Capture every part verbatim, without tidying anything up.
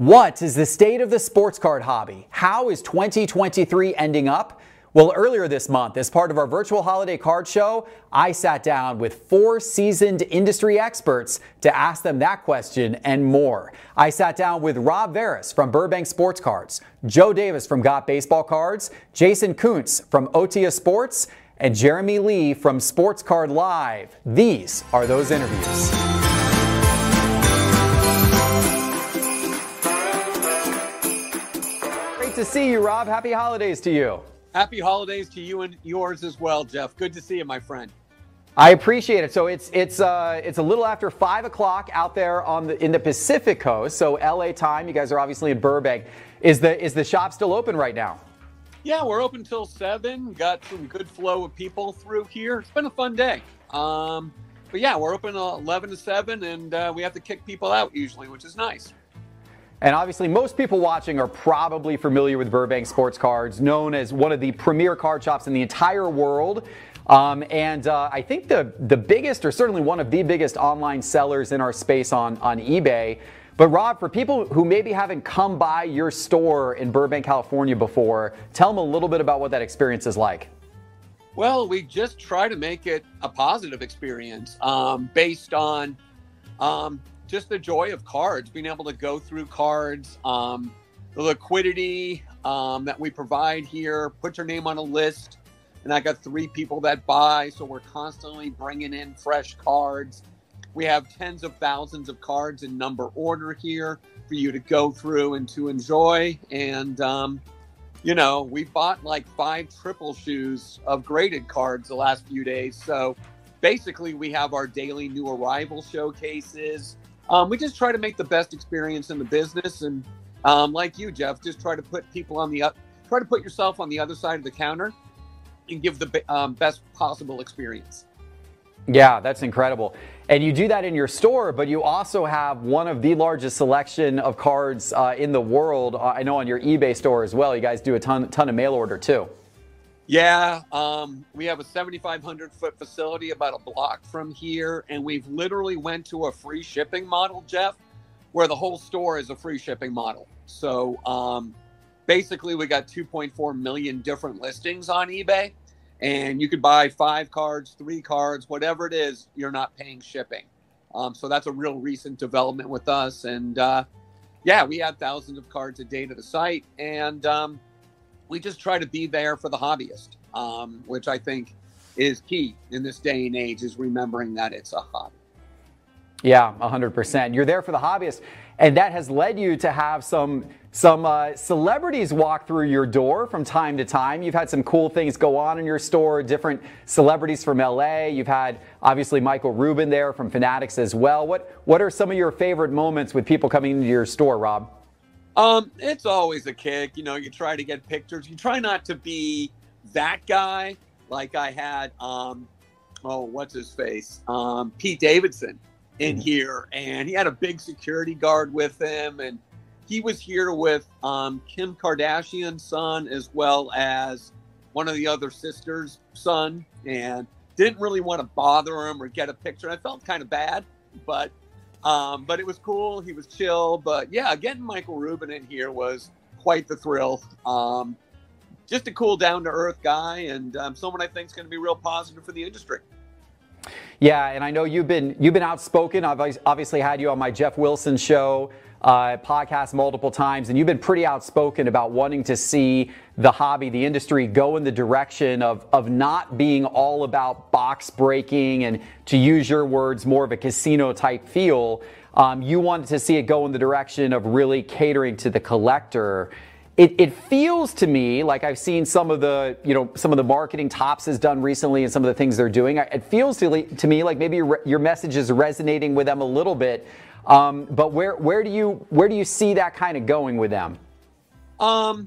What is the state of the sports card hobby? How is twenty twenty-three ending up? Well, earlier this month, as part of our virtual holiday card show, I sat down with four seasoned industry experts to ask them that question and more. I sat down with Rob Veras from Burbank Sports Cards, Joe Davis from Got Baseball Cards, Jason Kuntz from Otia Sports, and Jeremy Lee from Sports Card Live. These are those interviews. Great to see you, Rob. Happy holidays to you. Happy holidays to you and yours as well, Jeff. Good to see you, my friend. I appreciate it. So it's it's uh, it's a little after five o'clock out there on the in the Pacific Coast. So L A time. You guys are obviously in Burbank. Is the is the shop still open right now? Yeah, we're open till seven. Got some good flow of people through here. It's been a fun day. Um, but yeah, we're open eleven to seven, and uh, we have to kick people out usually, which is nice. And obviously, most people watching are probably familiar with Burbank Sports Cards, known as one of the premier card shops in the entire world. Um, and uh, I think the the biggest, or certainly one of the biggest online sellers in our space on, on eBay. But Rob, for people who maybe haven't come by your store in Burbank, California before, tell them a little bit about what that experience is like. Well, we just try to make it a positive experience um, based on um, just the joy of cards, being able to go through cards, um, the liquidity um, that we provide here, put your name on a list. And I got three people that buy, so we're constantly bringing in fresh cards. We have tens of thousands of cards in number order here for you to go through and to enjoy. And, um, you know, we bought like five triple shoes of graded cards the last few days. So basically we have our daily new arrival showcases. Um, we just try to make the best experience in the business. And um, like you, Jeff, just try to put people on the up, try to put yourself on the other side of the counter and give the um, best possible experience. Yeah, that's incredible. And you do that in your store, but you also have one of the largest selection of cards uh, in the world. Uh, I know on your eBay store as well. You guys do a ton, ton of mail order too. Yeah, um, we have a seventy-five hundred foot facility about a block from here, and we've literally went to a free shipping model, Jeff, where the whole store is a free shipping model. So um, basically, we got two point four million different listings on eBay. And you could buy five cards, three cards, whatever it is, you're not paying shipping. Um, so that's a real recent development with us. And uh, yeah, we add thousands of cards a day to the site. And um, we just try to be there for the hobbyist, um, which I think is key in this day and age, is remembering that it's a hobby. Yeah, one hundred percent. You're there for the hobbyist. And that has led you to have some some uh, celebrities walk through your door from time to time. You've had some cool things go on in your store, different celebrities from L A. You've had, obviously, Michael Rubin there from Fanatics as well. What what are some of your favorite moments with people coming into your store, Rob? Um, it's always a kick. You know, you try to get pictures. You try not to be that guy like I had, um, oh, what's his face? Um, Pete Davidson in here, and he had a big security guard with him, and he was here with um, Kim Kardashian's son as well as one of the other sisters' son, and didn't really want to bother him or get a picture. I felt kind of bad, but um, but it was cool. He was chill, but yeah, getting Michael Rubin in here was quite the thrill. Um, just a cool, down-to-earth guy, and um, someone I think is going to be real positive for the industry. Yeah, and I know you've been you've been outspoken. I've obviously had you on my Jeff Wilson show uh, podcast multiple times, and you've been pretty outspoken about wanting to see the hobby, the industry, go in the direction of of not being all about box breaking and, to use your words, more of a casino type feel. Um, you wanted to see it go in the direction of really catering to the collector. It, it feels to me like I've seen some of the, you know, some of the marketing Topps has done recently and some of the things they're doing. It feels to, to me like maybe your, your message is resonating with them a little bit. Um, but where where do you where do you see that kind of going with them? Um,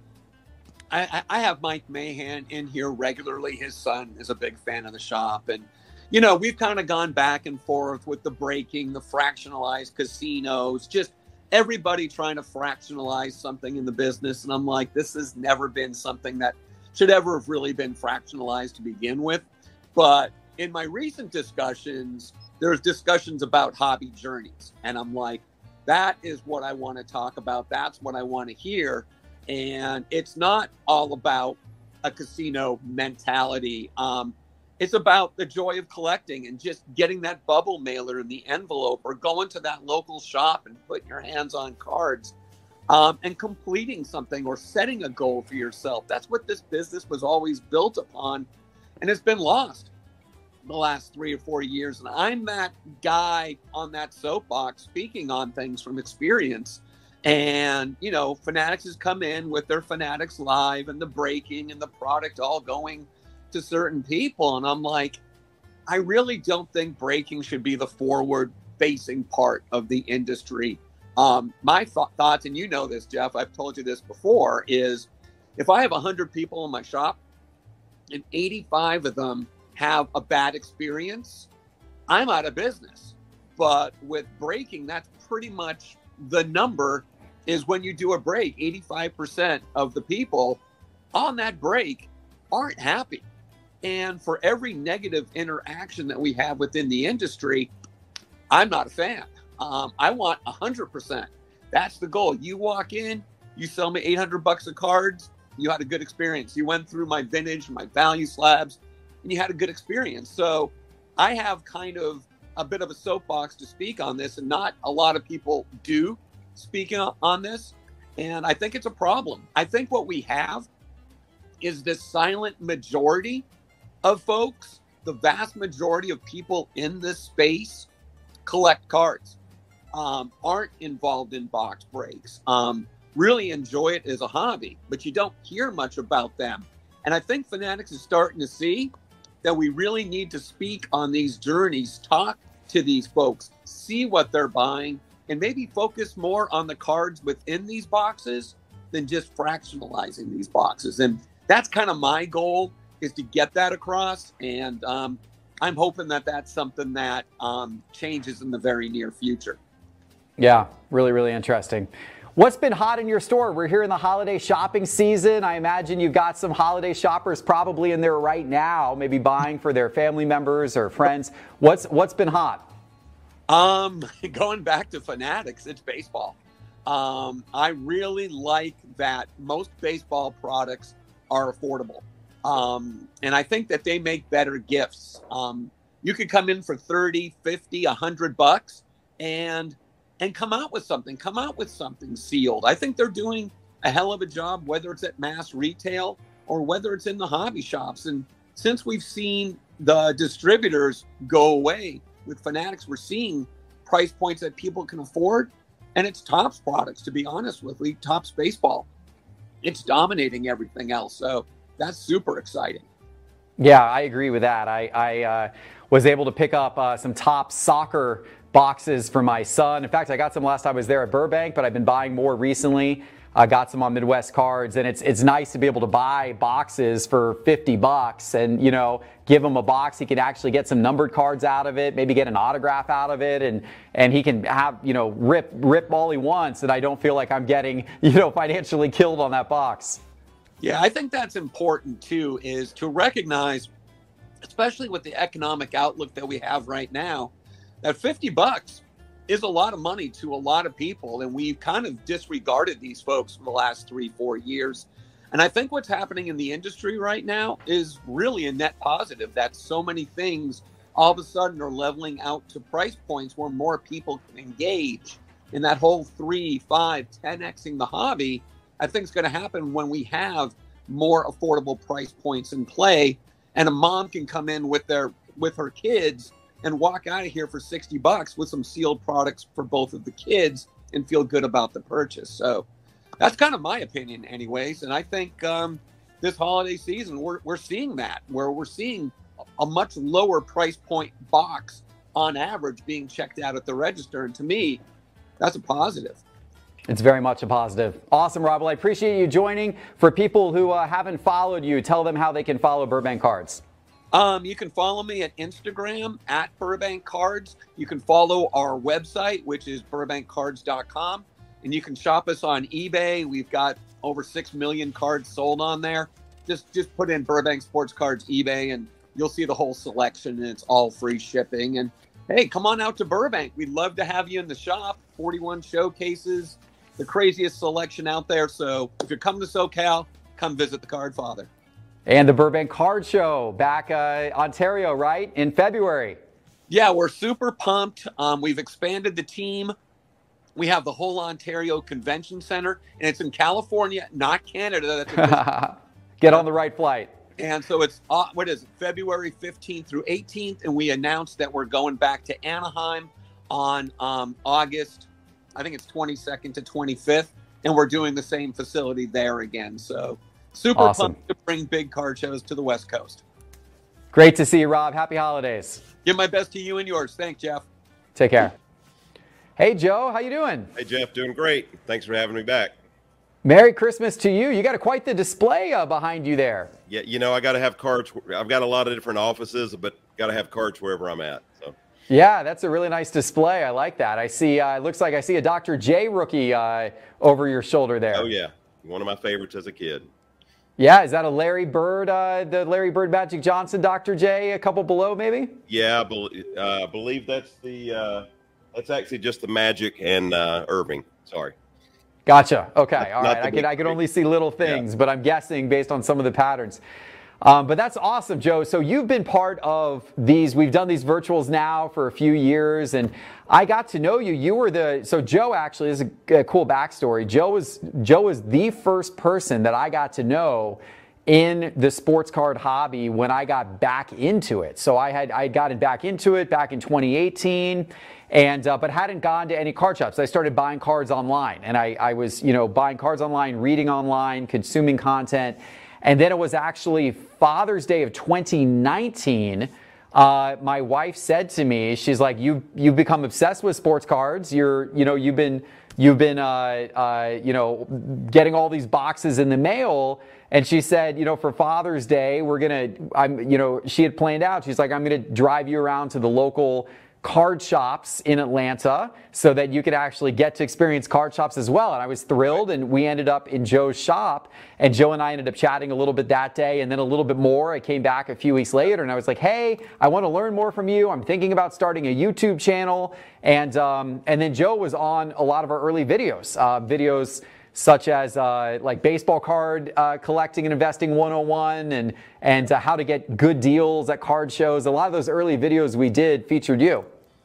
I, I have Mike Mahan in here regularly. His son is a big fan of the shop, and you know, we've kind of gone back and forth with the breaking, the fractionalized casinos, just everybody trying to fractionalize something in the business. And I'm like, this has never been something that should ever have really been fractionalized to begin with. But in my recent discussions, there's discussions about hobby journeys. And I'm like, That is what I want to talk about. That's what I want to hear. And it's not all about a casino mentality. Um, it's about the joy of collecting and just getting that bubble mailer in the envelope, or going to that local shop and putting your hands on cards, um, and completing something or setting a goal for yourself. That's what this business was always built upon, and it's been lost the last three or four years. And I'm that guy on that soapbox speaking on things from experience. And, you know, Fanatics has come in with their Fanatics Live and the breaking and the product all going to certain people. And I'm like, I really don't think breaking should be the forward facing part of the industry. Um, my th- thoughts, and you know this, Jeff, I've told you this before, is if I have one hundred people in my shop and eighty-five of them have a bad experience, I'm out of business. But with breaking, that's pretty much the number. Is when you do a break, eighty-five percent of the people on that break aren't happy. And for every negative interaction that we have within the industry, I'm not a fan. Um, I want one hundred percent. That's the goal. You walk in, you sell me eight hundred bucks of cards, you had a good experience. You went through my vintage, my value slabs, and you had a good experience. So I have kind of a bit of a soapbox to speak on this, and not a lot of people do speaking on this. And I think it's a problem. I think what we have is this silent majority of folks, the vast majority of people in this space collect cards, um, aren't involved in box breaks, um, really enjoy it as a hobby, but you don't hear much about them. And I think Fanatics is starting to see that we really need to speak on these journeys, talk to these folks, see what they're buying, and maybe focus more on the cards within these boxes than just fractionalizing these boxes. And that's kind of my goal, is to get that across. And um, I'm hoping that that's something that um, changes in the very near future. Yeah, really, really interesting. What's been hot in your store? We're here in the holiday shopping season. I imagine you've got some holiday shoppers probably in there right now, maybe buying for their family members or friends. What's what's been hot? Um, going back to Fanatics, it's baseball. Um, I really like that most baseball products are affordable. Um, and I think that they make better gifts. Um, you could come in for thirty, fifty, a hundred bucks and, and come out with something, come out with something sealed. I think they're doing a hell of a job, whether it's at mass retail or whether it's in the hobby shops. And since we've seen the distributors go away, with Fanatics, we're seeing price points that people can afford, and it's Topps products, to be honest with you. Topps baseball, it's dominating everything else. So that's super exciting. Yeah, I agree with that. I, I uh, was able to pick up uh, some Topps soccer boxes for my son. In fact, I got some last time I was there at Burbank, but I've been buying more recently. I got some on Midwest Cards, and it's it's nice to be able to buy boxes for fifty bucks and, you know, give him a box. He can actually get some numbered cards out of it, maybe get an autograph out of it, and and he can have, you know, rip rip all he wants, and I don't feel like I'm getting, you know, financially killed on that box. Yeah, I think that's important too, is to recognize, especially with the economic outlook that we have right now, that fifty bucks is a lot of money to a lot of people. And we've kind of disregarded these folks for the last three, four years. And I think what's happening in the industry right now is really a net positive, that so many things all of a sudden are leveling out to price points where more people can engage in that whole three, five, ten Xing the hobby. I think it's going to happen when we have more affordable price points in play, and a mom can come in with their with her kids and walk out of here for sixty bucks with some sealed products for both of the kids and feel good about the purchase. So that's kind of my opinion anyways. And I think um, this holiday season, we're, we're seeing that, where we're seeing a much lower price point box on average being checked out at the register. And to me, that's a positive. It's very much a positive. Awesome, Rob. Well, I appreciate you joining. For people who uh, haven't followed you, tell them how they can follow Burbank Cards. Um, you can follow me at Instagram at Burbank Cards. You can follow our website, which is burbank cards dot com. And you can shop us on eBay. We've got over six million cards sold on there. Just just put in Burbank Sports Cards eBay and you'll see the whole selection, and it's all free shipping. And Hey, come on out to Burbank. We'd love to have you in the shop. forty-one showcases, the craziest selection out there. So if you're coming to SoCal, come visit the Card Father. And the Burbank Card Show back uh, Ontario, right, in February. Yeah, we're super pumped. Um, we've expanded the team. We have the whole Ontario Convention Center, and it's in California, not Canada. That's a Get on the right flight. And so it's, uh, what is it, February fifteenth through eighteenth, and we announced that we're going back to Anaheim on um, August, I think it's twenty-second to twenty-fifth, and we're doing the same facility there again. So super awesome. pumped to bring big card shows to the West Coast. Great to see you, Rob. Happy holidays. Give my best to you and yours. Thanks, Jeff. Take care. Hey, Joe, how you doing? Hey, Jeff, doing great. Thanks for having me back. Merry Christmas to you. You got a, quite the display uh, behind you there. Yeah, you know, I got to have cards. I've got a lot of different offices, but got to have cards wherever I'm at. So. Yeah, that's a really nice display. I like that. I see, uh, it looks like I see a Doctor J rookie uh, over your shoulder there. Oh, yeah. One of my favorites as a kid. Yeah, is that a Larry Bird, uh, the Larry Bird Magic Johnson, Doctor J, a couple below maybe? Yeah, I be- uh, believe that's the, uh, that's actually just the Magic and uh, Irving. Sorry. Gotcha. Okay. All Not right. the I could, I could only see little things, Yeah. but I'm guessing based on some of the patterns. Um, but that's awesome, Joe. So you've been part of these. We've done these virtuals now for a few years, and I got to know you. You were the so Joe actually is a, a cool backstory. Joe was Joe was the first person that I got to know in the sports card hobby when I got back into it. So I had I had gotten back into it back in twenty eighteen. And uh, but hadn't gone to any card shops. I started buying cards online, and I, I was you know buying cards online, reading online, consuming content, and then it was actually Father's Day of twenty nineteen. Uh, my wife said to me, she's like, "You you've become obsessed with sports cards. You're you know you've been you've been uh, uh, you know getting all these boxes in the mail." And she said, you know, for Father's Day, we're gonna I'm you know she had planned out. She's like, "I'm gonna drive you around to the local card shops in Atlanta so that you could actually get to experience card shops as well." And I was thrilled, and we ended up in Joe's shop, and Joe and I ended up chatting a little bit that day, and then a little bit more. I came back a few weeks later, and I was like, "Hey, I want to learn more from you. I'm thinking about starting a YouTube channel." And um, and then Joe was on a lot of our early videos, uh, videos such as uh, like baseball card uh, collecting and investing one oh one, and and uh, how to get good deals at card shows. A lot of those early videos we did featured you.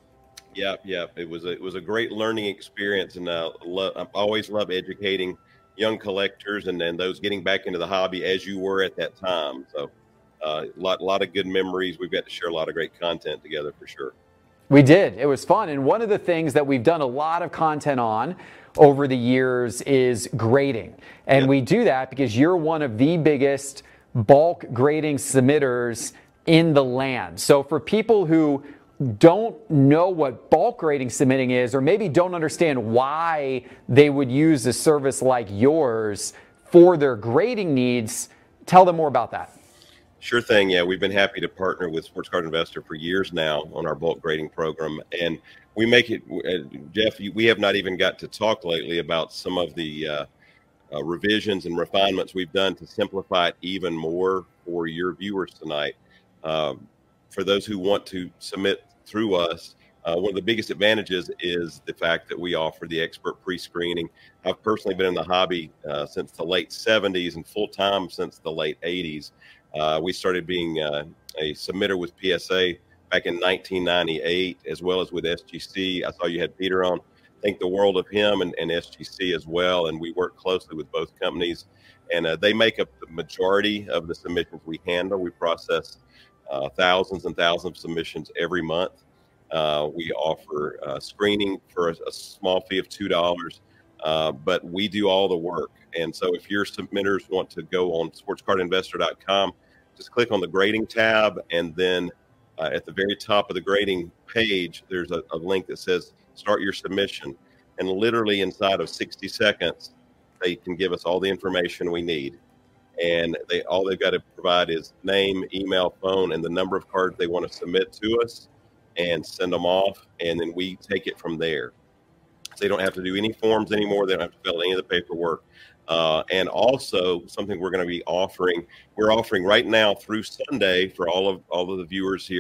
Yeah, yeah, it was a, it was a great learning experience, and uh, lo- I always love educating young collectors and then those getting back into the hobby as you were at that time. So, a uh, lot, lot of good memories. We've got to share a lot of great content together for sure. We did. It was fun, and one of the things that we've done a lot of content on over the years is grading, and Yeah. we do that because you're one of the biggest bulk grading submitters in the land. So for people who don't know what bulk grading submitting is, or maybe don't understand why they would use a service like yours for their grading needs, tell them more about that. Sure thing. Yeah, we've been happy to partner with Sports Card Investor for years now on our bulk grading program, and we make it. Uh, Jeff, we have not even got to talk lately about some of the uh, uh, revisions and refinements we've done to simplify it even more for your viewers tonight. Um, for those who want to submit through us, uh, one of the biggest advantages is the fact that we offer the expert pre-screening. I've personally been in the hobby uh, since the late seventies and full-time since the late eighties. Uh, we started being uh, a submitter with P S A back in nineteen ninety-eight, as well as with S G C. I saw you had Peter on. Think the world of him and, and S G C as well, and we work closely with both companies. And uh, they make up the majority of the submissions we handle. We process Uh, thousands and thousands of submissions every month. Uh, we offer uh, screening for a, a small fee of two dollars, uh, but we do all the work. And so if your submitters want to go on sports card investor dot com, just click on the grading tab, and then uh, at the very top of the grading page, there's a, a link that says start your submission. And literally inside of sixty seconds, they can give us all the information we need. And they all they've got to provide is name, email, phone, and the number of cards they want to submit to us, and send them off. And then we take it from there. So they don't have to do any forms anymore. They don't have to fill any of the paperwork. Uh, and also something we're going to be offering, we're offering right now through Sunday for all of all of the viewers here,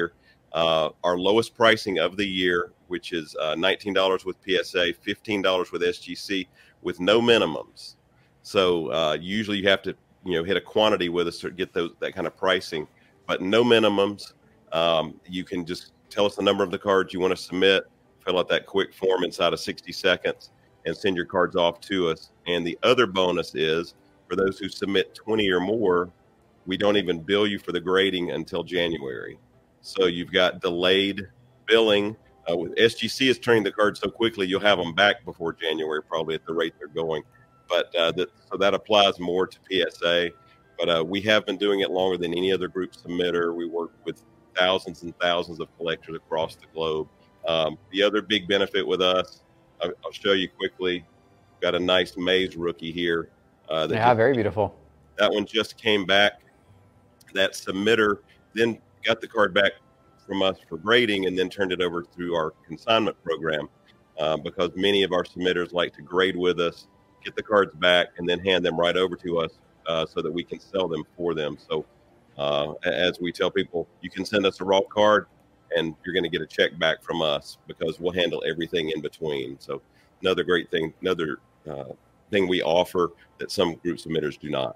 Uh, our lowest pricing of the year, which is uh, nineteen dollars with P S A, fifteen dollars with S G C, with no minimums. So uh, usually you have to, you know, hit a quantity with us to get those that kind of pricing, but no minimums. Um, you can just tell us the number of the cards you want to submit, fill out that quick form inside of sixty seconds, and send your cards off to us. And the other bonus is, for those who submit twenty or more, we don't even bill you for the grading until January. So you've got delayed billing. Uh, with S G C is turning the cards so quickly, you'll have them back before January, probably at the rate they're going. But uh, that, so that applies more to P S A. But uh, we have been doing it longer than any other group submitter. We work with thousands and thousands of collectors across the globe. Um, the other big benefit with us, I'll, I'll show you quickly. Got a nice Maze rookie here. Uh, that yeah, just, very beautiful. That one just came back. That submitter then got the card back from us for grading and then turned it over through our consignment program uh, because many of our submitters like to grade with us, get the cards back, and then hand them right over to us uh, so that we can sell them for them. So uh, as we tell people, you can send us a raw card and you're going to get a check back from us because we'll handle everything in between. So another great thing, another uh, thing we offer that some group submitters do not.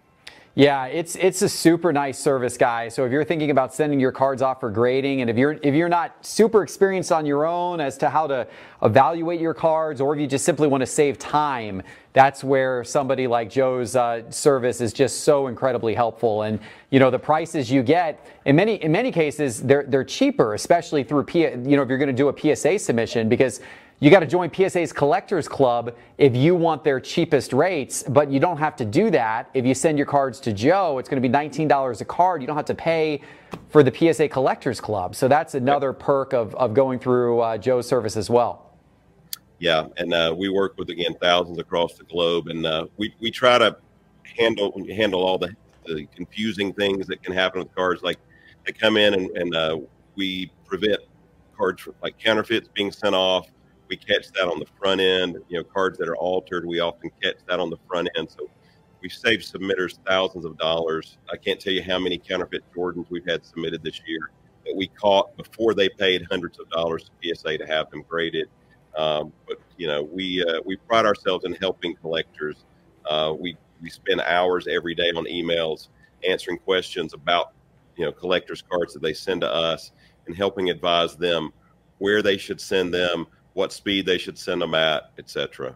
Yeah, it's it's a super nice service, guys. So if you're thinking about sending your cards off for grading, and if you're if you're not super experienced on your own as to how to evaluate your cards, or if you just simply want to save time, that's where somebody like Joe's uh, service is just so incredibly helpful. And you know, the prices you get in many in many cases they're they're cheaper, especially through P, you know, if you're going to do a P S A submission, because you got to join P S A's Collectors Club if you want their cheapest rates, but you don't have to do that. If you send your cards to Joe, it's going to be nineteen dollars a card. You don't have to pay for the P S A Collectors Club. So that's another perk of, of going through uh, Joe's service as well. Yeah, and uh, we work with, again, thousands across the globe, and uh, we, we try to handle handle all the, the confusing things that can happen with cards. Like they come in and, and uh, we prevent cards like counterfeits being sent off. We catch that on the front end. You know, cards that are altered, we often catch that on the front end. So we saved submitters thousands of dollars. I can't tell you how many counterfeit Jordans we've had submitted this year that we caught before they paid hundreds of dollars to P S A to have them graded. Um, but you know, we uh, we pride ourselves in helping collectors. Uh, we we spend hours every day on emails answering questions about, you know, collectors' cards that they send to us and helping advise them where they should send them, what speed they should send them at, et cetera.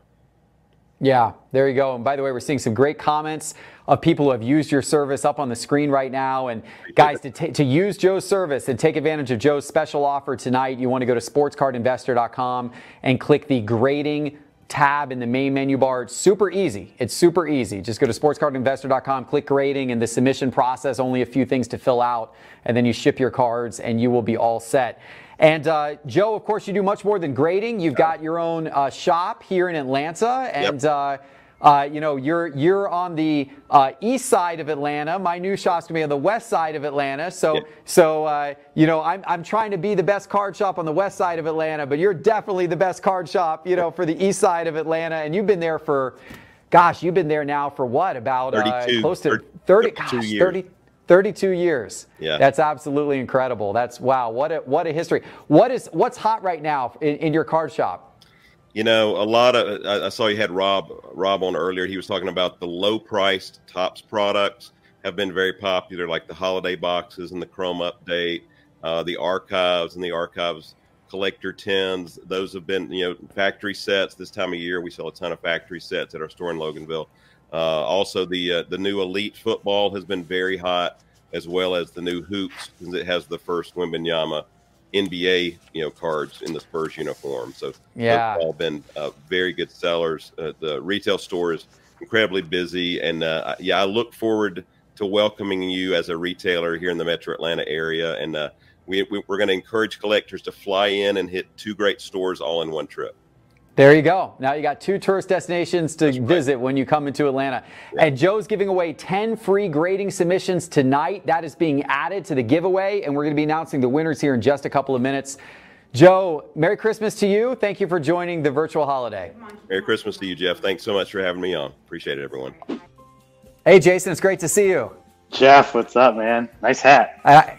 Yeah, there you go. And by the way, we're seeing some great comments of people who have used your service up on the screen right now. And guys, to, t- to use Joe's service and take advantage of Joe's special offer tonight, you want to go to sports card investor dot com and click the grading tab in the main menu bar. It's super easy. It's super easy. Just go to sports card investor dot com, click grading, and the submission process, only a few things to fill out, and then you ship your cards and you will be all set. And uh, Joe, of course, you do much more than grading. You've got your own uh, shop here in Atlanta, and yep. uh, uh, you know you're you're on the uh, east side of Atlanta. My new shop's gonna be on the west side of Atlanta. So yep. so uh, you know I'm I'm trying to be the best card shop on the west side of Atlanta, but you're definitely the best card shop, you know, for the east side of Atlanta. And you've been there for, gosh, you've been there now for what, about uh, close to thirty, gosh, years. thirty. thirty-two years. Yeah. That's absolutely incredible. That's wow. What a what a history. What is what's hot right now in, in your card shop? You know, a lot of I, I saw you had Rob Rob on earlier. He was talking about the low priced Topps products have been very popular, like the holiday boxes and the Chrome Update, uh, the archives and the archives collector tins. Those have been, you know, factory sets. This time of year, we sell a ton of factory sets at our store in Loganville. Uh, also, the uh, the new Elite football has been very hot, as well as the new hoops, because it has the first Wembanyama N B A, you know, cards in the Spurs uniform. So yeah, those have all been uh, very good sellers. Uh, the retail store is incredibly busy, and uh, yeah, I look forward to welcoming you as a retailer here in the Metro Atlanta area. And uh, we, we we're going to encourage collectors to fly in and hit two great stores all in one trip. There you go. Now you got two tourist destinations to That's right. visit when you come into Atlanta. Yeah. And Joe's giving away ten free grading submissions tonight. That is being added to the giveaway, and we're going to be announcing the winners here in just a couple of minutes. Joe, Merry Christmas to you. Thank you for joining the virtual holiday. Merry Christmas to you, Jeff. Thanks so much for having me on. Appreciate it, everyone. Hey, Jason, it's great to see you. Jeff, what's up, man? Nice hat. I,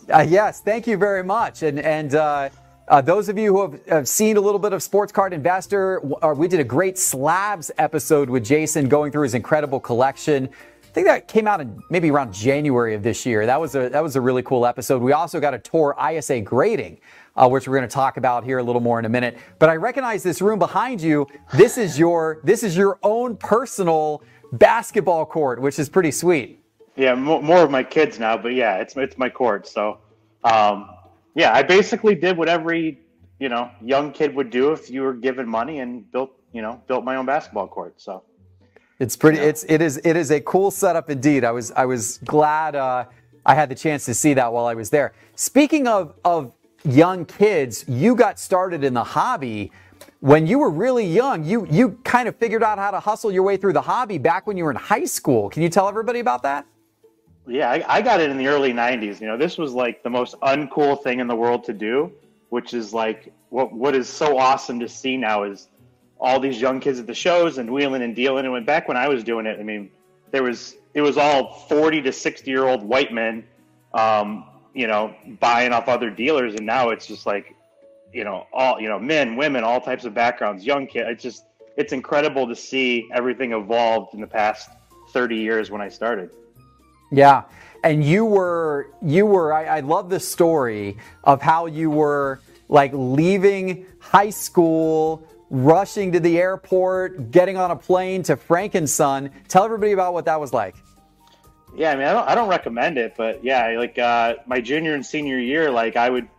Uh, yes, thank you very much. And and uh, uh, those of you who have, have seen a little bit of Sports Card Investor, uh, we did a great slabs episode with Jason going through his incredible collection. I think that came out in maybe around January of this year. That was a that was a really cool episode. We also got a tour I S A grading, uh, which we're going to talk about here a little more in a minute. But I recognize this room behind you. This is your this is your own personal basketball court, which is pretty sweet. Yeah, more, more of my kids now, but yeah, it's it's my court. So, um, yeah, I basically did what every you know young kid would do if you were given money and built you know built my own basketball court. So. It's pretty. Yeah. It's it is it is a cool setup indeed. I was I was glad uh, I had the chance to see that while I was there. Speaking of of young kids, you got started in the hobby when you were really young. You you kind of figured out how to hustle your way through the hobby back when you were in high school. Can you tell everybody about that? Yeah, I, I got it in the early nineties. You know, this was like the most uncool thing in the world to do, which is like what what is so awesome to see now is all these young kids at the shows and wheeling and dealing. And when back when I was doing it, I mean, there was, it was all forty to sixty year old white men, um, you know, buying off other dealers. And now it's just like, you know, all, you know, men, women, all types of backgrounds, young kids. It's just, it's incredible to see everything evolved in the past thirty years when I started. Yeah. And you were, you were, I, I love the story of how you were like leaving high school, rushing to the airport, getting on a plane to Frank and Son. Tell everybody about what that was like. Yeah, I mean, I don't, I don't recommend it, but yeah, like uh, my junior and senior year, like I would,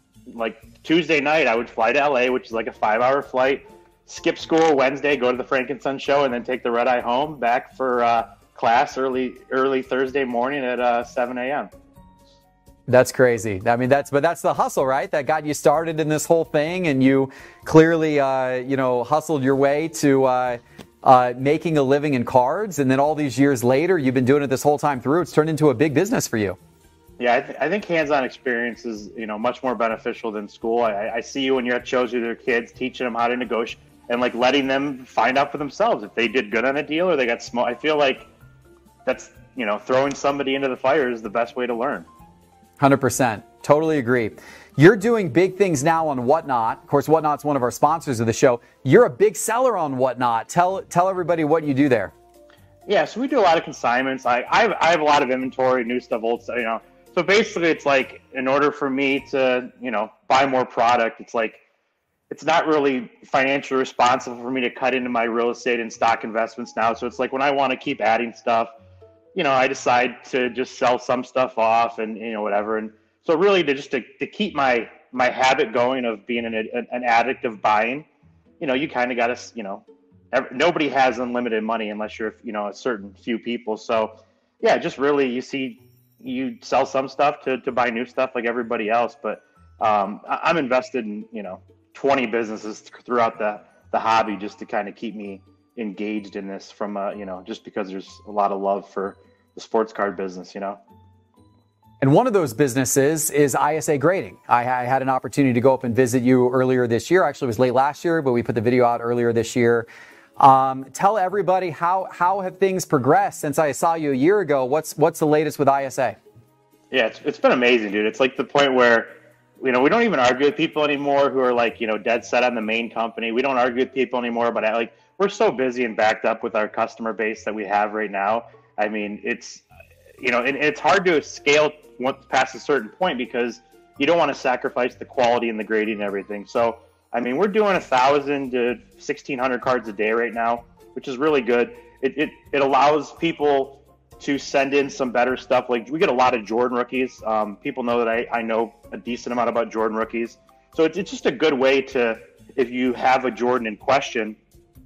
like Tuesday night, I would fly to L A, which is like a five-hour flight, skip school Wednesday, go to the Frank and Son show, and then take the red eye home back for uh, class early, early Thursday morning at uh, seven a.m. That's crazy. I mean, that's, but that's the hustle, right? That got you started in this whole thing, and you clearly, uh, you know, hustled your way to uh, uh, making a living in cards. And then all these years later, you've been doing it this whole time through. It's turned into a big business for you. Yeah, I, th- I think hands-on experience is, you know, much more beneficial than school. I, I see you when you're at shows with your kids, teaching them how to negotiate and like letting them find out for themselves if they did good on a deal or they got small. I feel like that's, you know, throwing somebody into the fire is the best way to learn. one hundred percent. Totally agree. You're doing big things now on Whatnot. Of course, Whatnot's one of our sponsors of the show. You're a big seller on Whatnot. Tell tell everybody what you do there. Yeah, so we do a lot of consignments. I I have, I have a lot of inventory, new stuff, old stuff, you know. So basically, it's like in order for me to, you know, buy more product, it's like it's not really financially responsible for me to cut into my real estate and stock investments now. So it's like when I want to keep adding stuff, you know, I decide to just sell some stuff off and, you know, whatever. And so really to just to, to keep my, my habit going of being an, an addict of buying, you know, you kind of got to, you know, every, nobody has unlimited money unless you're, you know, a certain few people. So yeah, just really, you see, you sell some stuff to, to buy new stuff like everybody else. But um, I, I'm invested in, you know, twenty businesses throughout the, the hobby just to kind of keep me engaged in this from, uh, you know, just because there's a lot of love for the sports card business, you know. And one of those businesses is I S A Grading. I, I had an opportunity to go up and visit you earlier this year. Actually, it was late last year, but we put the video out earlier this year. Um, tell everybody how how have things progressed since I saw you a year ago? What's what's the latest with I S A? Yeah, it's it's been amazing, dude. It's like the point where, you know, we don't even argue with people anymore who are like, you know, dead set on the main company. We don't argue with people anymore, but I, like we're so busy and backed up with our customer base that we have right now. I mean, it's, you know, and it's hard to scale once past a certain point because you don't want to sacrifice the quality and the grading and everything. So, I mean, we're doing a thousand to sixteen hundred cards a day right now, which is really good. It, it it allows people to send in some better stuff. Like we get a lot of Jordan rookies. Um, people know that I, I know a decent amount about Jordan rookies. So it's, it's just a good way to, if you have a Jordan in question,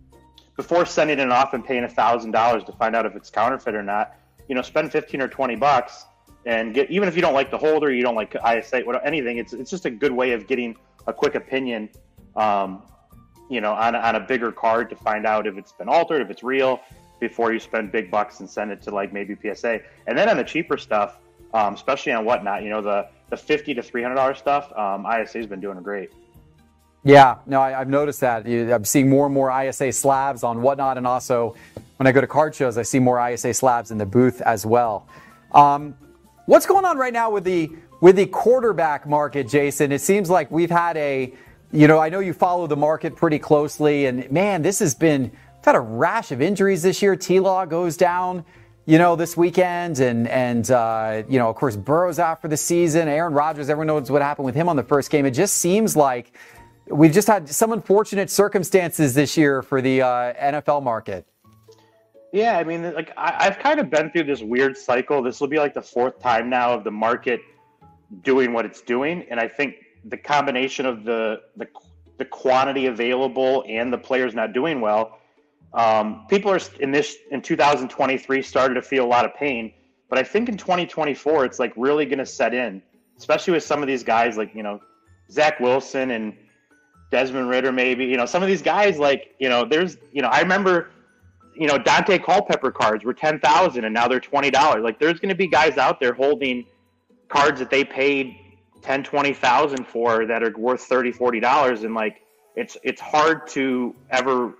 before sending it off and paying a thousand dollars to find out if it's counterfeit or not, you know, spend fifteen or twenty bucks and get, even if you don't like the holder, you don't like I S A, whatever, anything, it's it's just a good way of getting a quick opinion, um, you know, on, on a bigger card to find out if it's been altered, if it's real, before you spend big bucks and send it to like maybe P S A. And then on the cheaper stuff, um, especially on Whatnot, you know, the, the fifty to three hundred dollars stuff, um, I S A's been doing great. Yeah, no, I, I've noticed that. I'm seeing more and more I S A slabs on Whatnot, and also when I go to card shows, I see more I S A slabs in the booth as well. Um, What's going on right now with the with the quarterback market, Jason? It seems like we've had a, you know, I know you follow the market pretty closely, and man, this has been, we've had a rash of injuries this year. T-Law goes down, you know, this weekend, and and uh, you know, of course, Burrow's out for the season. Aaron Rodgers, everyone knows what happened with him on the first game. It just seems like we've just had some unfortunate circumstances this year for the uh, N F L market. Yeah, I mean, like I, I've kind of been through this weird cycle. This will be like the fourth time now of the market doing what it's doing, and I think the combination of the the, the quantity available and the players not doing well, um, people are in this in two thousand twenty-three started to feel a lot of pain. But I think in twenty twenty-four, it's like really going to set in, especially with some of these guys like you know Zach Wilson and Desmond Ridder, maybe you know some of these guys like you know there's you know I remember. You know, Dante Culpepper cards were ten thousand and now they're twenty dollars. Like there's going to be guys out there holding cards that they paid ten, twenty thousand for that are worth thirty, forty dollars. And like, it's, it's hard to ever,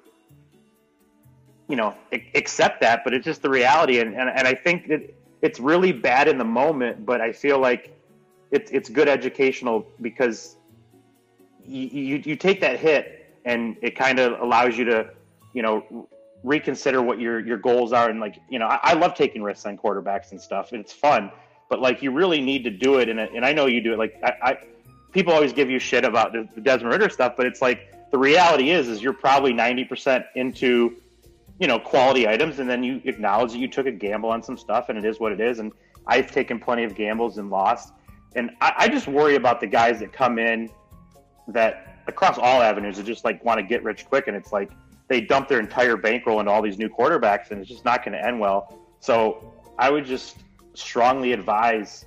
you know, accept that, but it's just the reality. And, and, and I think that it's really bad in the moment, but I feel like it's, it's good educational because you, you, you take that hit and it kind of allows you to, you know, reconsider what your your goals are. And like you know I, I love taking risks on quarterbacks and stuff, and it's fun, but like you really need to do it, and and I know you do it. Like I, I people always give you shit about the, the Desmond Ridder stuff, but it's like the reality is is you're probably ninety percent into you know quality items, and then you acknowledge that you took a gamble on some stuff, and it is what it is. And I've taken plenty of gambles and lost, and I, I just worry about the guys that come in that across all avenues that just like want to get rich quick, and it's like they dump their entire bankroll into all these new quarterbacks, and it's just not going to end well. So I would just strongly advise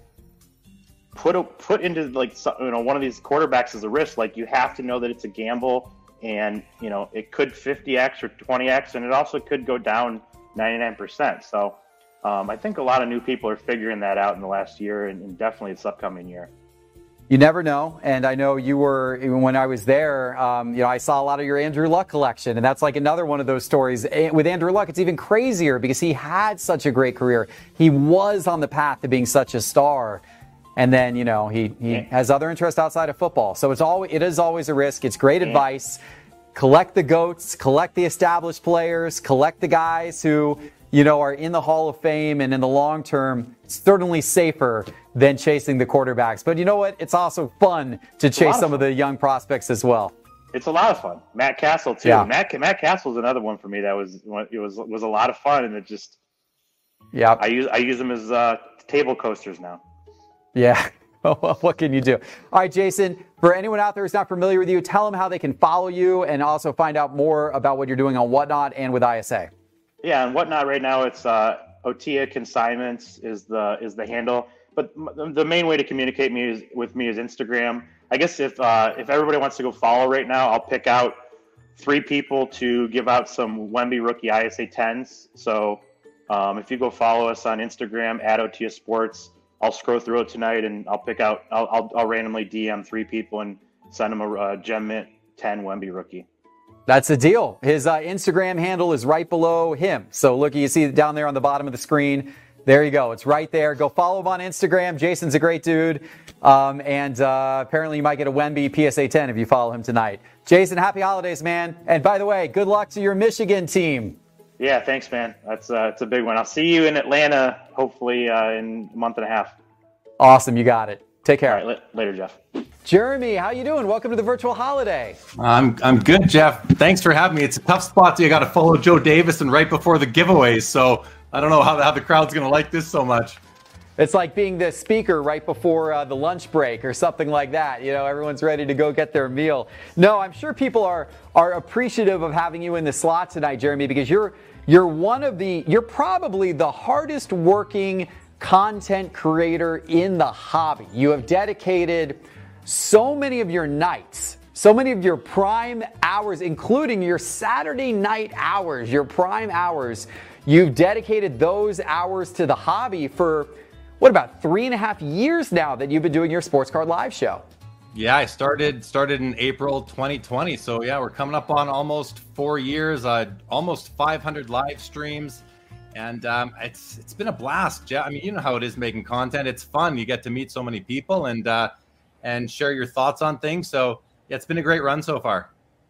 put a, put into like you know one of these quarterbacks as a risk. Like you have to know that it's a gamble, and you know it could fifty x or twenty x, and it also could go down ninety-nine percent. So um, I think a lot of new people are figuring that out in the last year, and, and definitely this upcoming year. You never know, and I know you were, even when I was there, um, you know, I saw a lot of your Andrew Luck collection, and that's like another one of those stories. With Andrew Luck, it's even crazier because he had such a great career. He was on the path to being such a star, and then, you know, he, he yeah. has other interests outside of football. So it's always, it is always a risk. It's great yeah. advice. Collect the GOATs, collect the established players, collect the guys who, you know, are in the Hall of Fame, and in the long term, it's certainly safer than chasing the quarterbacks. But you know what? It's also fun to chase some of, of the young prospects as well. It's a lot of fun. Matt Castle too. Yeah. Matt Matt Castle's another one for me that was it was was a lot of fun, and it just yeah. I use I use them as uh, table coasters now. Yeah. Well, what can you do? All right, Jason, for anyone out there who's not familiar with you, tell them how they can follow you and also find out more about what you're doing on Whatnot and with I S A. Yeah, and Whatnot right now, it's uh, Otia Consignments is the is the handle. But the main way to communicate me is, with me is Instagram. I guess if uh, if everybody wants to go follow right now, I'll pick out three people to give out some Wemby rookie I S A tens. So um, if you go follow us on Instagram at Otia Sports, I'll scroll through it tonight and I'll pick out. I'll I'll, I'll randomly D M three people and send them a uh, Gem Mint ten Wemby rookie. That's the deal. His uh, Instagram handle is right below him. So look, you see it down there on the bottom of the screen. There you go. It's right there. Go follow him on Instagram. Jason's a great dude. Um, and uh, apparently you might get a Wemby P S A ten if you follow him tonight. Jason, happy holidays, man. And by the way, good luck to your Michigan team. Yeah, thanks, man. That's uh, it's a big one. I'll see you in Atlanta, hopefully uh, in a month and a half. Awesome. You got it. Take care. All right, later, Jeff. Jeremy, how you doing? Welcome to the virtual holiday. I'm I'm good, Jeff. Thanks for having me. It's a tough spot. You got to follow Joe Davis and right before the giveaways. So I don't know how, how the crowd's going to like this so much. It's like being the speaker right before uh, the lunch break or something like that. You know, everyone's ready to go get their meal. No, I'm sure people are are appreciative of having you in the slot tonight, Jeremy, because you're you're one of the you're probably the hardest working content creator in the hobby. You have dedicated so many of your nights, so many of your prime hours, including your Saturday night hours, your prime hours. You've dedicated those hours to the hobby for, what, about three and a half years now that you've been doing your Sports Card Live show. Yeah, I started started in April twenty twenty. So yeah, we're coming up on almost four years, uh, almost five hundred live streams. And um, it's it's been a blast, Jeff. I mean, you know how it is making content. It's fun. You get to meet so many people and uh, and share your thoughts on things. So yeah, it's been a great run so far.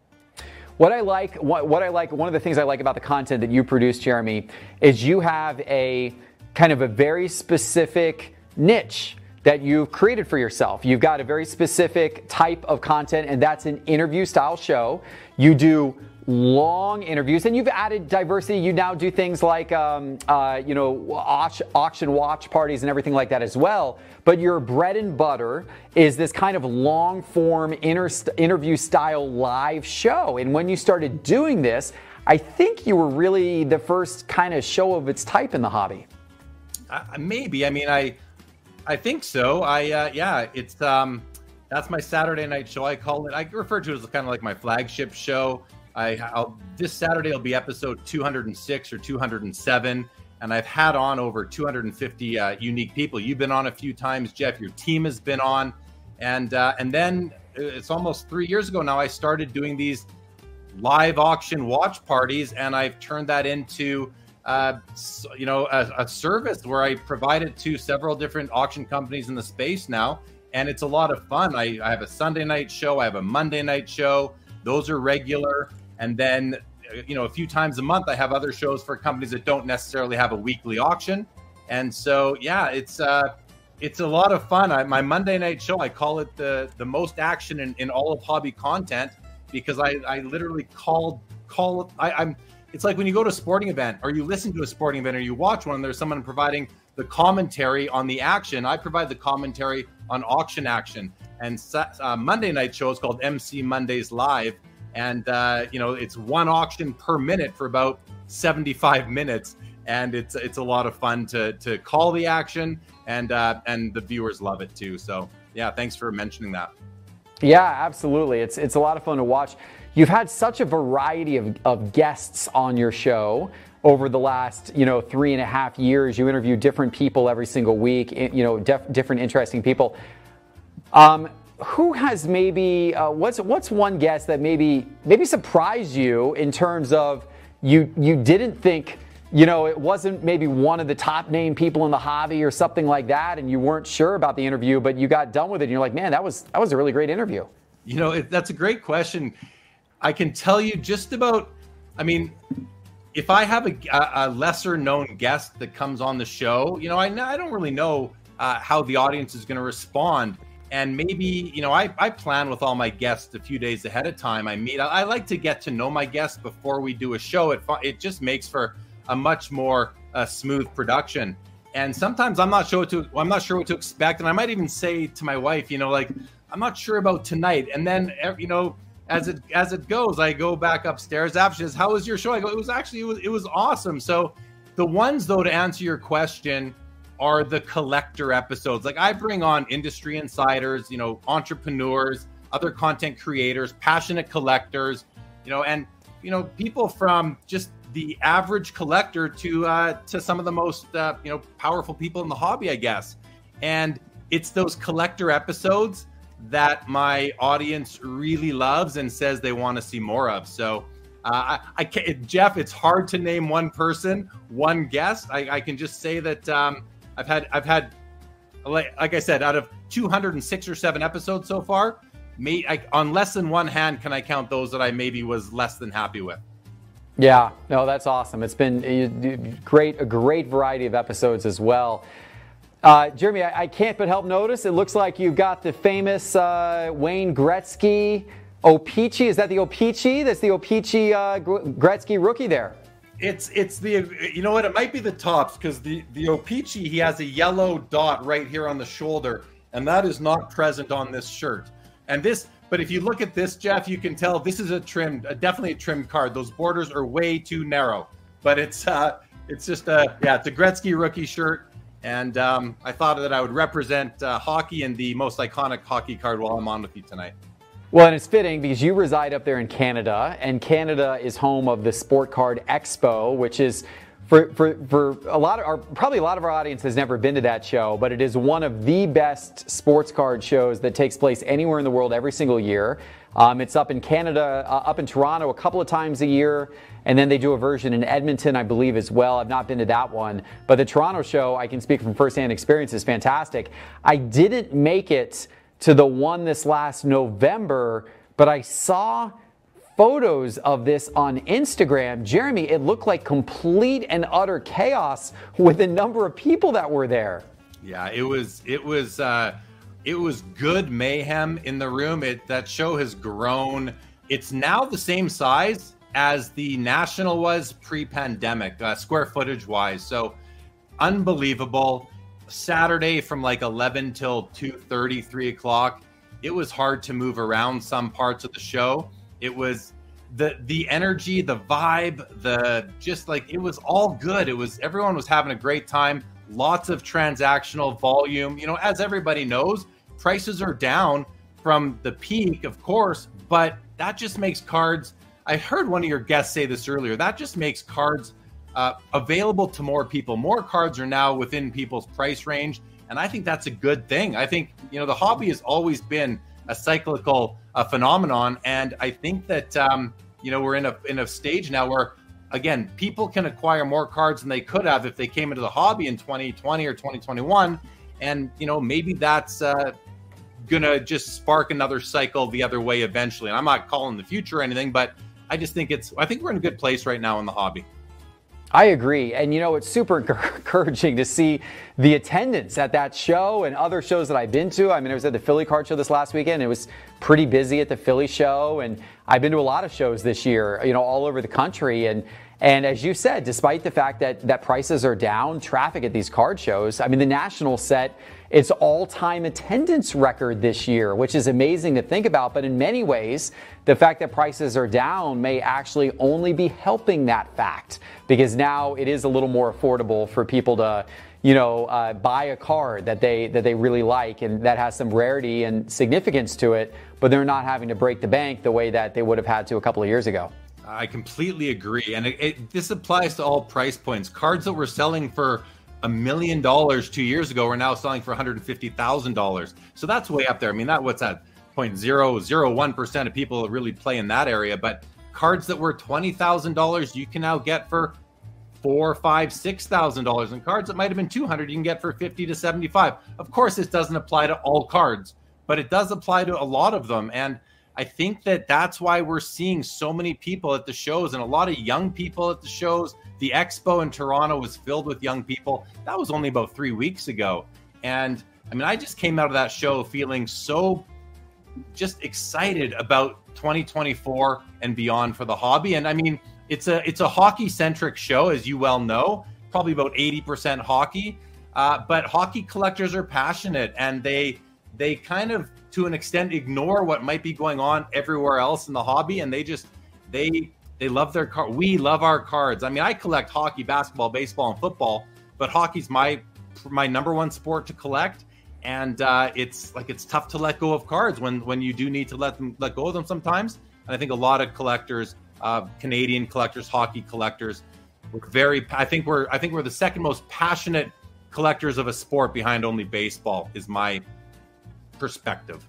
What I like, what, what I like, one of the things I like about the content that you produce, Jeremy, is you have a kind of a very specific niche that you've created for yourself. You've got a very specific type of content, and that's an interview style show. You do long interviews, and you've added diversity. You now do things like, um, uh, you know, auction watch parties and everything like that as well. But your bread and butter is this kind of long form inter- interview style live show. And when you started doing this, I think you were really the first kind of show of its type in the hobby. Uh, maybe. I mean, I, I think so. I, uh, yeah, it's, um, that's my Saturday night show. I call it, I refer to it as kind of like my flagship show. I, I'll, this Saturday will be episode two hundred six or two hundred seven, and I've had on over two hundred fifty uh, unique people. You've been on a few times, Jeff. Your team has been on, and uh, and then it's almost three years ago now. I started doing these live auction watch parties, and I've turned that into uh, you know a, a service where I provide it to several different auction companies in the space now, and it's a lot of fun. I, I have a Sunday night show. I have a Monday night show. Those are regular. And then, you know, a few times a month, I have other shows for companies that don't necessarily have a weekly auction. And so, yeah, it's uh, it's a lot of fun. I, my Monday night show, I call it the the most action in, in all of hobby content, because I, I literally call, call I, I'm, it's like when you go to a sporting event or you listen to a sporting event or you watch one, there's someone providing the commentary on the action. I provide the commentary on auction action. And uh, Monday night show is called M C Mondays Live. And, uh, you know, it's one auction per minute for about seventy-five minutes. And it's it's a lot of fun to to call the action, and uh, and the viewers love it, too. So, yeah, thanks for mentioning that. Yeah, absolutely. It's it's a lot of fun to watch. You've had such a variety of, of guests on your show over the last, you know, three and a half years. You interview different people every single week, you know, def- different interesting people. Um, Who has maybe uh, what's what's one guest that maybe maybe surprised you in terms of you you didn't think, you know, it wasn't maybe one of the top name people in the hobby or something like that, and you weren't sure about the interview, but you got done with it and you're like, man, that was that was a really great interview. You know, it, that's a great question. I can tell you just about, I mean, if I have a, a lesser known guest that comes on the show, you know, I I don't really know uh, how the audience is going to respond. And maybe, you know, I, I plan with all my guests a few days ahead of time. I meet, I, I like to get to know my guests before we do a show. It it just makes for a much more uh, smooth production. And sometimes I'm not sure what to, I'm not sure what to expect. And I might even say to my wife, you know, like, I'm not sure about tonight. And then, you know, as it as it goes, I go back upstairs after. She says, "How was your show?" I go, "It was actually it was it was awesome." So the ones, though, to answer your question, are the collector episodes. Like, I bring on industry insiders, you know, entrepreneurs, other content creators, passionate collectors, you know, and, you know, people from just the average collector to uh, to some of the most, uh, you know, powerful people in the hobby, I guess. And it's those collector episodes that my audience really loves and says they want to see more of. So uh, I, I can't, Jeff, it's hard to name one person, one guest. I, I can just say that, um, I've had, I've had, like, like I said, out of two hundred six or seven episodes so far, may, I, on less than one hand can I count those that I maybe was less than happy with. Yeah, no, that's awesome. It's been a great, a great variety of episodes as well. Uh, Jeremy, I, I can't but help notice, it looks like you've got the famous uh, Wayne Gretzky O-Pee-Chee. Is that the O-Pee-Chee? That's the O-Pee-Chee uh, Gretzky rookie there. It's it's the, you know what, it might be the tops, because the, the O-Pee-Chee, he has a yellow dot right here on the shoulder, and that is not present on this shirt. And this, but if you look at this, Jeff, you can tell this is a trimmed, uh, definitely a trimmed card. Those borders are way too narrow, but it's uh, it's just a, yeah, it's a Gretzky rookie shirt. And um, I thought that I would represent uh, hockey and the most iconic hockey card while I'm on with you tonight. Well, and it's fitting because you reside up there in Canada, and Canada is home of the Sport Card Expo, which is for for for a lot of our, probably a lot of our audience has never been to that show, but it is one of the best sports card shows that takes place anywhere in the world every single year. Um, it's up in Canada, uh, up in Toronto a couple of times a year. And then they do a version in Edmonton, I believe, as well. I've not been to that one. But the Toronto show, I can speak from firsthand experience, is fantastic. I didn't make it to the one this last November, but I saw photos of this on Instagram. Jeremy, it looked like complete and utter chaos with the number of people that were there. Yeah, it was, it was, uh, it was good mayhem in the room. It, that show has grown. It's now the same size as the National was pre-pandemic, uh, square footage wise. So unbelievable. Saturday from like eleven till two thirty, three o'clock. It was hard to move around some parts of the show. It was the the energy, the vibe, the just like it was all good. It was everyone was having a great time. Lots of transactional volume. You know, as everybody knows, prices are down from the peak, of course, but that just makes cards. I heard one of your guests say this earlier. That just makes cards uh, available to more people. More cards are now within people's price range, and I think that's a good thing. I think, you know, the hobby has always been a cyclical uh, phenomenon, and I think that um, you know, we're in a in a stage now where, again, people can acquire more cards than they could have if they came into the hobby in twenty twenty or twenty twenty-one, and you know, maybe that's uh, gonna just spark another cycle the other way eventually. And I'm not calling the future or anything, but I just think it's, I think we're in a good place right now in the hobby. I agree. And, you know, it's super encouraging to see the attendance at that show and other shows that I've been to. I mean, I was at the Philly Card Show this last weekend. It was pretty busy at the Philly show. And I've been to a lot of shows this year, you know, all over the country. And and as you said, despite the fact that, that prices are down, traffic at these card shows, I mean, the National set its all-time attendance record this year, which is amazing to think about. But in many ways, the fact that prices are down may actually only be helping that fact, because now it is a little more affordable for people to, you know, uh, buy a card that they that they really like and that has some rarity and significance to it, but they're not having to break the bank the way that they would have had to a couple of years ago. I completely agree. And it, it, this applies to all price points. Cards that were selling for a million dollars two years ago are now selling for one hundred fifty thousand dollars. So that's way up there. I mean, that what's that? zero point zero zero one percent of people really play in that area. But cards that were twenty thousand dollars, you can now get for four, five, six thousand dollars. And cards that might have been two hundred, you can get for fifty to seventy-five. Of course, this doesn't apply to all cards, but it does apply to a lot of them. And I think that that's why we're seeing so many people at the shows and a lot of young people at the shows. The expo in Toronto was filled with young people. That was only about three weeks ago. And I mean, I just came out of that show feeling so just excited about twenty twenty-four and beyond for the hobby. And I mean, it's a it's a hockey centric show, as you well know, probably about eighty percent hockey. Uh, but hockey collectors are passionate, and they they kind of, to an extent, ignore what might be going on everywhere else in the hobby, and they just they they love their card. We love our cards. I mean, I collect hockey, basketball, baseball, and football, but hockey's my my number one sport to collect, and uh, it's like it's tough to let go of cards when when you do need to let them let go of them sometimes. And I think a lot of collectors, uh, Canadian collectors, hockey collectors, we're very. I think we're I think we're the second most passionate collectors of a sport behind only baseball, is my perspective.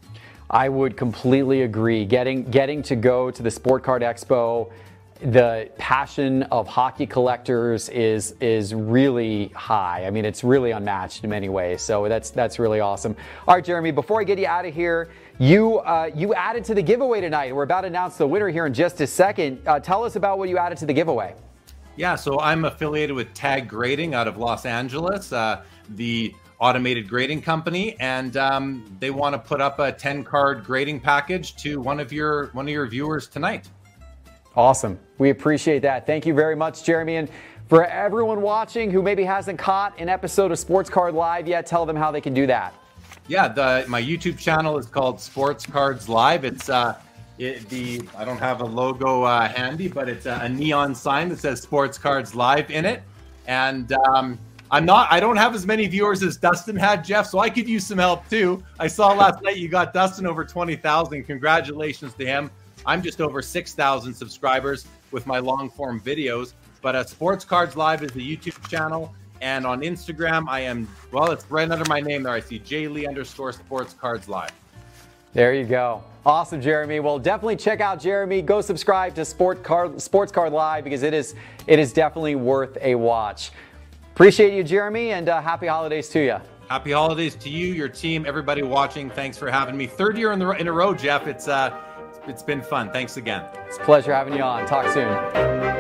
I would completely agree. Getting getting to go to the Sport Card Expo, the passion of hockey collectors is is really high. I mean, it's really unmatched in many ways. So that's that's really awesome. All right, Jeremy, before I get you out of here, you uh, you added to the giveaway tonight. We're about to announce the winner here in just a second. Uh, tell us about what you added to the giveaway. Yeah, so I'm affiliated with Tag Grading out of Los Angeles. Uh, the automated grading company, and um, they want to put up a ten card grading package to one of your one of your viewers tonight. Awesome. We appreciate that. Thank you very much, Jeremy. And for everyone watching who maybe hasn't caught an episode of Sports Card Live yet, tell them how they can do that. Yeah, the my YouTube channel is called Sports Cards Live. It's uh it, the I don't have a logo uh, handy, but it's a, a neon sign that says Sports Cards Live in it. And um I'm not, I don't have as many viewers as Dustin had, Jeff, so I could use some help too. I saw last night you got Dustin over twenty thousand. Congratulations to him. I'm just over six thousand subscribers with my long form videos. But uh, Sports Cards Live is the YouTube channel. And on Instagram, I am, well, it's right under my name there. I see J Lee underscore Sports Cards Live. There you go. Awesome, Jeremy. Well, definitely check out Jeremy. Go subscribe to Sport Card, Sports Card Live because it is it is definitely worth a watch. Appreciate you, Jeremy, and uh, happy holidays to you. Happy holidays to you, your team, everybody watching. Thanks for having me. Third year in, the, in a row, Jeff. It's uh, it's been fun. Thanks again. It's a pleasure having you on. Talk soon.